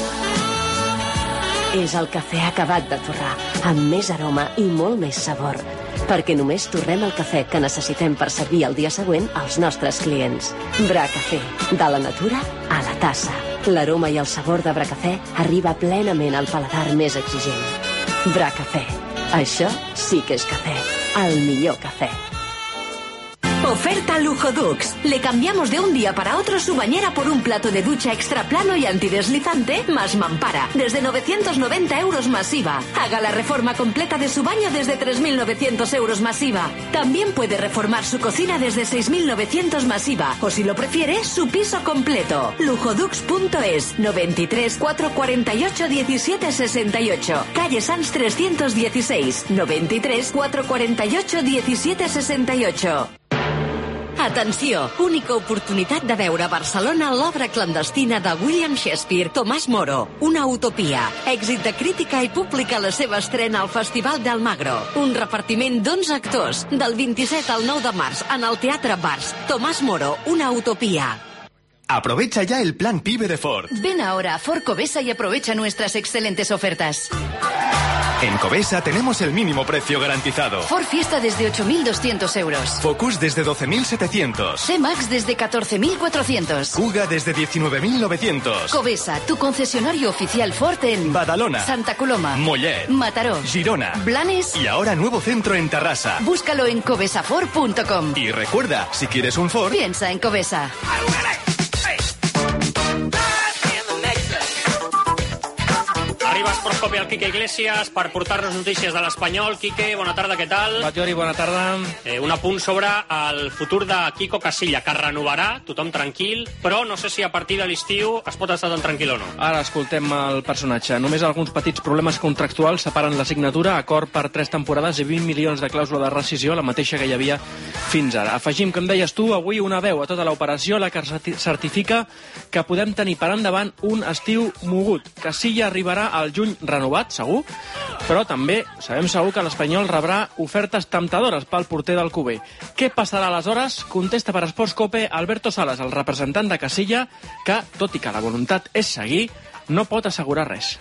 És el cafè acabat de torrar, amb més aroma i molt més sabor. Perquè només torrem el cafè que necessitem per servir el dia següent als nostres clients. Bracafè, de la natura a la tassa. L'aroma i el sabor de Bracafè arriba plenament al paladar més exigent. Bracafè. Això sí que és cafè. El millor cafè. Oferta Lujo Dux. Le cambiamos de un día para otro su bañera por un plato de ducha extra plano y antideslizante más mampara. Desde novecientos noventa euros masiva. Haga la reforma completa de su baño desde tres mil novecientos euros masiva. También puede reformar su cocina desde seis mil novecientos masiva. O si lo prefiere, su piso completo. lujodux punto es. noventa y tres, cuatrocientos cuarenta y ocho, diecisiete sesenta y ocho. Calle Sanz trescientos dieciséis. noventa y tres, cuatrocientos cuarenta y ocho, diecisiete sesenta y ocho. Atenció, única oportunitat de veure a Barcelona l'obra clandestina de William Shakespeare, Tomàs Moro, Una utopia. Èxit de crítica i pública a la seva estrena al Festival d'Almagro. Un repartiment d'onze actors, del vint-i-set al nou de març en el Teatre Bars. Tomàs Moro, Una utopia. Aprovecha ya el plan PIBE de Ford. Ven ahora a Ford Covesa y aprovecha nuestras excelentes ofertas. En Covesa tenemos el mínimo precio garantizado. Ford Fiesta desde ocho mil doscientos euros. Focus desde doce mil setecientos. C-Max desde catorce mil cuatrocientos. Kuga desde diecinueve mil novecientos. Covesa, tu concesionario oficial Ford en Badalona, Santa Coloma, Mollet, Mataró, Girona, Blanes y ahora nuevo centro en Tarrasa. Búscalo en covesaford punto com. Y recuerda, si quieres un Ford, piensa en Covesa. Arriba Esports Cope al Quique Iglesias per portar-nos notícies de l'Espanyol. Quique, bona tarda, què tal? Va, Jordi, bona tarda. Eh, un apunt sobre el futur de Quico Casilla, que renovarà, tothom tranquil, però no sé si a partir de l'estiu es pot estar tan tranquil o no. Ara escoltem el personatge. Només alguns petits problemes contractuals separen la signatura, acord per tres temporades i vint milions de clàusula de rescisió, la mateixa que hi havia fins ara. Afegim, que em deies tu, avui una veu a tota l'operació, la que certifica que podem tenir per endavant un estiu mogut. Casilla arribarà al juny renovat, segur, però també sabem segur que l'Espanyol rebrà ofertes temptadores pel porter del Cuber. Què passarà aleshores? Contesta per Esports Cope Alberto Salas, el representant de Casilla, que, tot i que la voluntat és seguir, no pot assegurar res.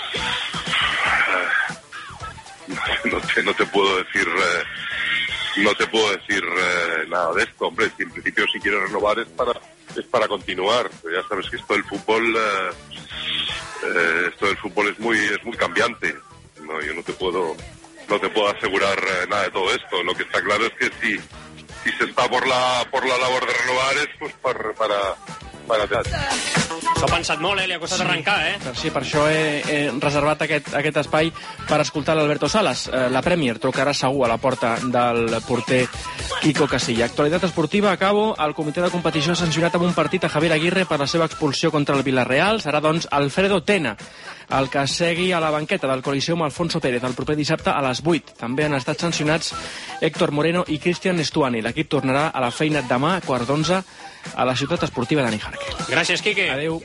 No te, no te puedo decir eh, no te puedo decir eh, nada de esto, hombre. Si en principio si quieres renovar es para es para continuar. Pero ya sabes que esto del fútbol eh, eh, esto del fútbol es muy es muy cambiante. No, yo no te puedo no te puedo asegurar eh, nada de todo esto. Lo que está claro es que si si se está por la por la labor de renovar es pues para para para S'ho ha pensat molt, eh? Li ha costat sí. arrencar, eh? Sí, per això he, he reservat aquest, aquest espai per escoltar l'Alberto Salas. Eh, la Premier trucarà segur a la porta del porter Quico Casilla. Actualitat esportiva, acabo. El comitè de competició ha sancionat amb un partit a Javier Aguirre per la seva expulsió contra el Villarreal. Serà, doncs, Alfredo Tena el que segui a la banqueta del Coliseum Alfonso Pérez el proper dissabte a les vuit. També han estat sancionats Héctor Moreno i Cristian Estuani. L'equip tornarà a la feina demà a quarts d'onze a la ciutat esportiva Dani Jarque. Gràcies, Quique. Adéu.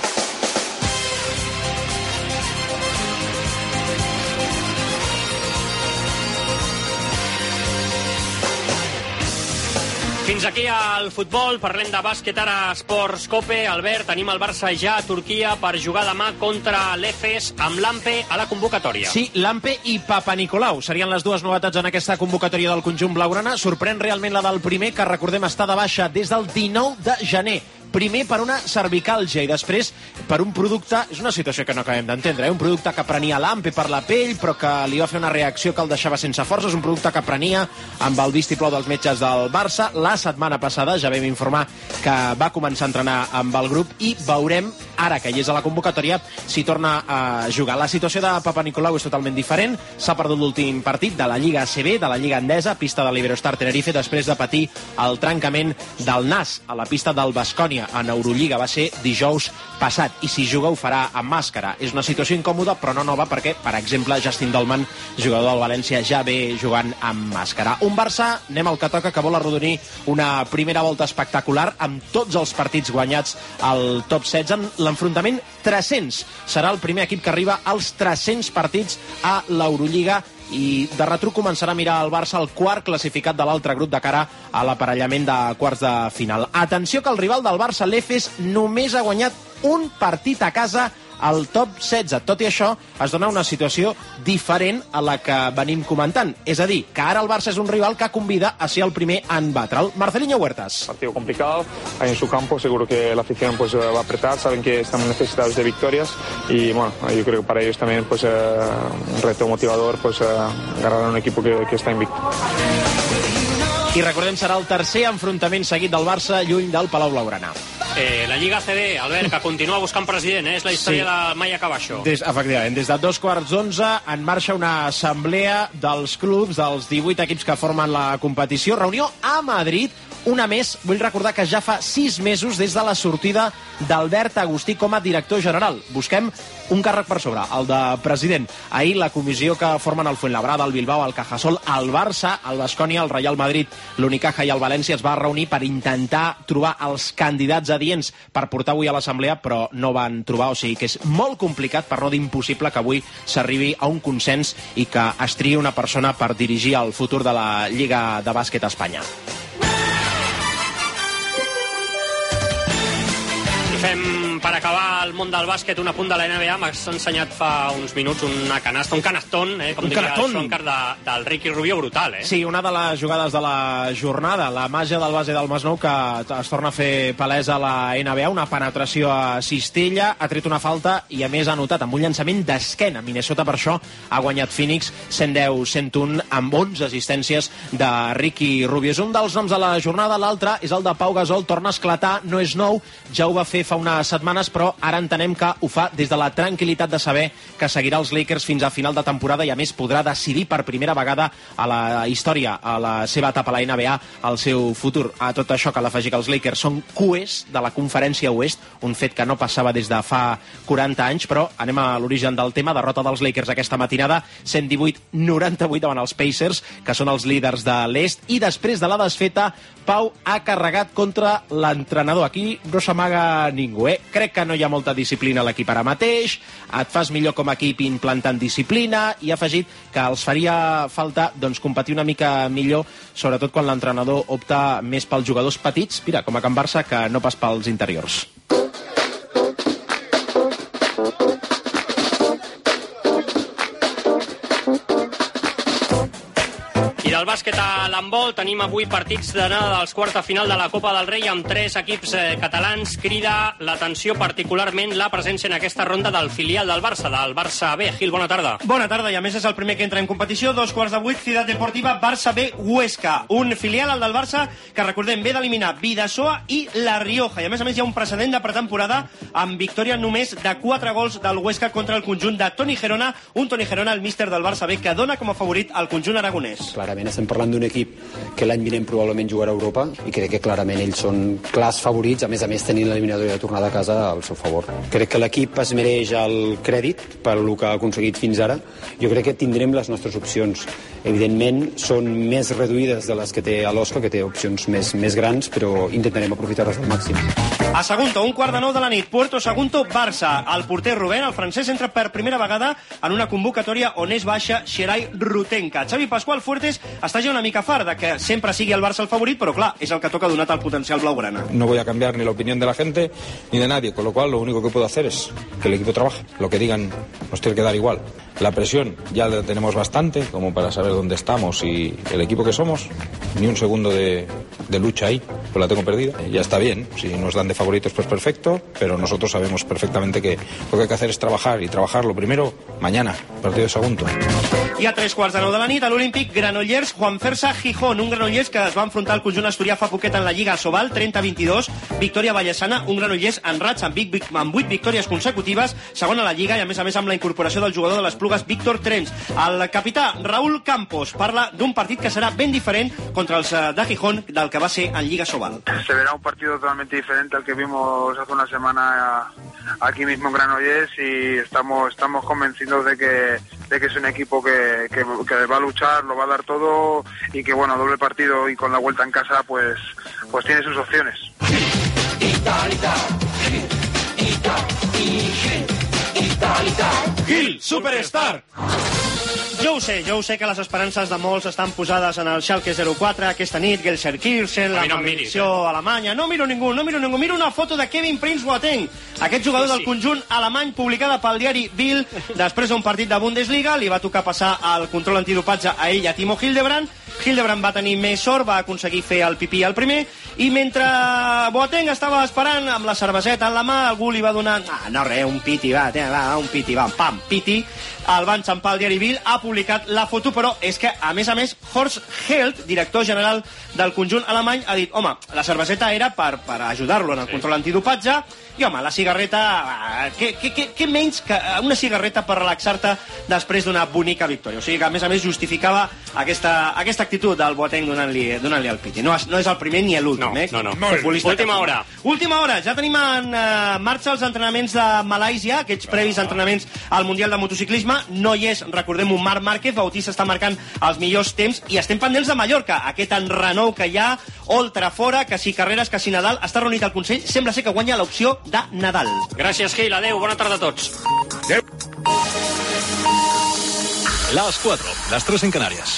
Fins aquí al futbol, parlem de bàsquet ara a Esports Cope. Albert, tenim el Barça ja a Turquia per jugar demà contra l'Efes amb Lampe a la convocatòria. Sí, Lampe i Papanicolau serien les dues novetats en aquesta convocatòria del conjunt blaugrana. Sorprèn realment la del primer, que recordem està de baixa des del dinou de gener. primer per una cervicàlgia i després per un producte, és una situació que no acabem d'entendre, eh? Un producte que prenia l'Ampe per la pell però que li va fer una reacció que el deixava sense forces, un producte que prenia amb el vistiplau dels metges del Barça. La setmana passada ja vam informar que va començar a entrenar amb el grup i veurem ara que hi és a la convocatòria si torna a jugar. La situació de Papanicolaou és totalment diferent, s'ha perdut l'últim partit de la Lliga A C B, de la Lliga Endesa, pista de l'Iberostar Tenerife, després de patir el trencament del nas a la pista del Baskonia en Eurolliga. Va ser dijous passat i si juga ho farà amb màscara. És una situació incòmoda però no nova perquè, per exemple, Justin Dolman, jugador del València, ja ve jugant amb màscara. Un Barça, anem al que toca, que vol arrodonir una primera volta espectacular amb tots els partits guanyats al top setze. L'enfrontament tres-cents serà el primer equip que arriba als tres-cents partits a l'Eurolliga i de retruc començarà a mirar el Barça el quart classificat de l'altre grup de cara a l'aparellament de quarts de final. Atenció que el rival del Barça, l'Efes, només ha guanyat un partit a casa al top setze. Tot i això, es dona una situació diferent a la que venim comentant. És a dir, que ara el Barça és un rival que convida a ser el primer en batre'l. Marcelinho Huertas. Partido complicado, ahí en su campo, seguro que la afición pues va a apretar, saben que estamos necesitados de victorias y bueno, yo creo que para ellos también pues eh, un reto motivador pues eh, agarrar a un equipo que, que está invicto. I recordem, serà el tercer enfrontament seguit del Barça lluny del Palau Blaugrana. Eh, la Lliga A C B, Albert, que continua buscant president, eh? És la història sí. de mai acabar això. Des, efectivament, des de dos quarts d'onze en marxa una assemblea dels clubs, dels divuit equips que formen la competició. Reunió a Madrid, una més. Vull recordar que ja fa sis mesos des de la sortida d'Albert Agustí com a director general. Busquem un càrrec per sobre, el de president. Ahir la comissió que formen el Fuenlabrada, el Bilbao, el Cajasol, el Barça, el Baskonia, el Real Madrid, l'Unicaja i el València es va reunir per intentar trobar els candidats adients per portar avui a l'assemblea, però no van trobar, o sigui que és molt complicat, per no dir impossible, que avui s'arribi a un consens i que es triï una persona per dirigir el futur de la Lliga de Bàsquet a Espanya. Fem, per acabar el món del bàsquet, un apunt de la N B A. M'has ensenyat fa uns minuts una canasta, un canastón, eh, com un diria canastón. el Schonker de, del Ricky Rubio, brutal, eh? Sí, una de les jugades de la jornada, la màgia del base del Masnou, que es torna a fer palesa a la N B A, una penetració a cistella, ha tret una falta i a més ha anotat amb un llançament d'esquena. Minnesota per això ha guanyat Phoenix cent deu a cent un amb onze assistències de Ricky Rubio. És un dels noms de la jornada, l'altre és el de Pau Gasol, torna a esclatar, no és nou, ja ho va fer fa unes setmanes, però ara entenem que ho fa des de la tranquil·litat de saber que seguirà els Lakers fins a final de temporada i a més podrà decidir per primera vegada a la història, a la seva etapa a la N B A, el seu futur. A tot això cal afegir que els Lakers són cues de la conferència oest, un fet que no passava des de fa quaranta anys, però anem a l'origen del tema. Derrota dels Lakers aquesta matinada, cent divuit a noranta-vuit davant els Pacers, que són els líders de l'est, i després de la desfeta, Pau ha carregat contra l'entrenador. Aquí no s'amaga ningú, eh? Crec que no hi ha molta disciplina a l'equip ara mateix, et fas millor com a equip implantant disciplina, i ha afegit que els faria falta doncs, competir una mica millor, sobretot quan l'entrenador opta més pels jugadors petits, mira, com a Can Barça, que no pas pels interiors. I del bàsquet a l'handbol tenim avui partits d'anada dels quarts de final de la Copa del Rei amb tres equips eh, catalans. Crida l'atenció particularment la presència en aquesta ronda del filial del Barça, del Barça B. Gil, bona tarda. Bona tarda, i a més és el primer que entra en competició. Dos quarts de vuit, Ciutat Deportiva, Barça B, Huesca. Un filial, el del Barça, que recordem, ve d'eliminar Bidasoa i La Rioja. I a més a més hi ha un precedent de pretemporada amb victòria només de quatre gols del Huesca contra el conjunt de Toni Gerona. Un Toni Gerona, el míster del Barça B, que dona com a favorit al conjunt aragonès. Clarament estem parlant d'un equip que l'any vinent probablement jugarà a Europa i crec que clarament ells són clars favorits, a més a més tenint l'eliminatòria de tornada a casa al seu favor. Crec que l'equip es mereix el crèdit per el que ha aconseguit fins ara. Jo crec que tindrem les nostres opcions. Evidentment són més reduïdes de les que té l'Osca, que té opcions més, més grans, però intentarem aprofitar-les al màxim. A Sagunto, un quart de nou de la nit, Puerto Sagunto, Barça. El porter Rubén, el francès, entra per primera vegada en una convocatòria on és baixa Xerai Rutenka. Xavi Pascual Fuertes està ja una mica fart de que sempre sigui el Barça el favorit, però clar, és el que toca donat el potencial blaugrana. No voy a cambiar ni la opinión de la gente ni de nadie, con lo cual lo único que puedo hacer es que el equipo trabaje. Lo que digan nos tiene que dar igual. La presión ya la tenemos bastante como para saber dónde estamos y el equipo que somos, ni un segundo de, de lucha ahí, pues la tengo perdida. Ya está bien, si nos dan de favoritos pues perfecto, pero nosotros sabemos perfectamente que lo que hay que hacer es trabajar, y trabajar lo primero mañana, partido de Sagunto. I a tres quarts de nou de la nit, a l'Olímpic, Granollers, Juan Fersa, Gijón, un Granollers que es va enfrontar al conjunt asturià fa poquet en la Lliga Asobal, trenta a vint-i-dos, victòria vallesana, un Granollers en raig amb, vic, amb vuit victòries consecutives, segon a la Lliga, i a més a més amb la incorporació del jugador de les Plugues, Víctor Trens. El capità Raúl Campos parla d'un partit que serà ben diferent contra els de Gijón del que va ser en Lliga Asobal. Se verá un partido totalmente diferente al que vimos hace una semana aquí mismo en Granollers, y estamos, estamos convencidos de que, de que es un equipo que, que, que va a luchar, lo va a dar todo, y que bueno, doble partido y con la vuelta en casa pues, pues tiene sus opciones. Gil, Superstar! Jo ho sé, jo ho sé que les esperances de molts estan posades en el Schalke zero quatre aquesta nit, Gelsenkirchen, la no maldició eh? alemanya. No miro ningú, no miro ningú. Miro una foto de Kevin Prince Boateng, aquest jugador sí, sí. del conjunt alemany, publicada pel diari Bild després d'un partit de Bundesliga. Li va tocar passar el control antidopatge a ell i a Timo Hildebrand. Hildebrand va tenir més sort, va aconseguir fer el pipí al primer, i mentre Boateng estava esperant amb la cerveseta en la mà, algú li va donar... Ah, no res, un piti, va, tia, va, un piti, va, pam, piti. El va enxampar el diari Bild, ha publicat la foto, però és que, a més a més, Horst Held, director general del conjunt alemany, ha dit, home, la cerveseta era per, per ajudar-lo en el control antidopatge, i home, la cigarreta... Què, què, què, què menys que una cigarreta per relaxar-te després d'una bonica victòria? O sigui que, a més a més, justificava aquesta, aquesta actitud del Boateng donant-li donant el piti. No, no és el primer ni l'últim, no, eh? No, no, Última hora. Última hora. Ja tenim en uh, marxa els entrenaments de Malàisia, aquests previs entrenaments al Mundial de Motociclisme. No hi és, recordem-ho, Marc Márquez. Bautista està marcant els millors temps, i estem pendents de Mallorca. Aquest enrenou que hi ha, ultra fora, que si Carreras, que si Nadal. Està reunit el Consell. Sembla ser que guanya l'opció de Nadal. Gràcies, Gil. Adéu. Bona tarda a tots. Adéu. Las cuatro, las tres en Canarias.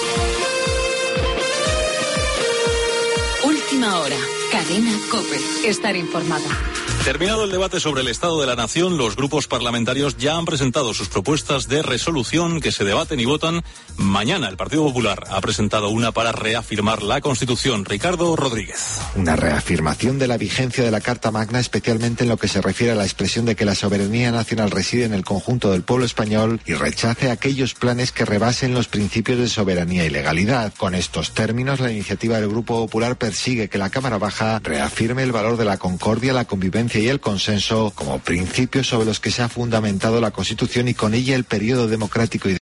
Última hora. Cadena COPE. Estar informada. Terminado el debate sobre el Estado de la Nación, los grupos parlamentarios ya han presentado sus propuestas de resolución que se debaten y votan mañana. El Partido Popular ha presentado una para reafirmar la Constitución. Ricardo Rodríguez. Una reafirmación de la vigencia de la Carta Magna, especialmente en lo que se refiere a la expresión de que la soberanía nacional reside en el conjunto del pueblo español, y rechace aquellos planes que rebasen los principios de soberanía y legalidad. Con estos términos, la iniciativa del Grupo Popular persigue que la Cámara Baja reafirme el valor de la concordia, la convivencia y el consenso como principios sobre los que se ha fundamentado la Constitución, y con ella el periodo democrático y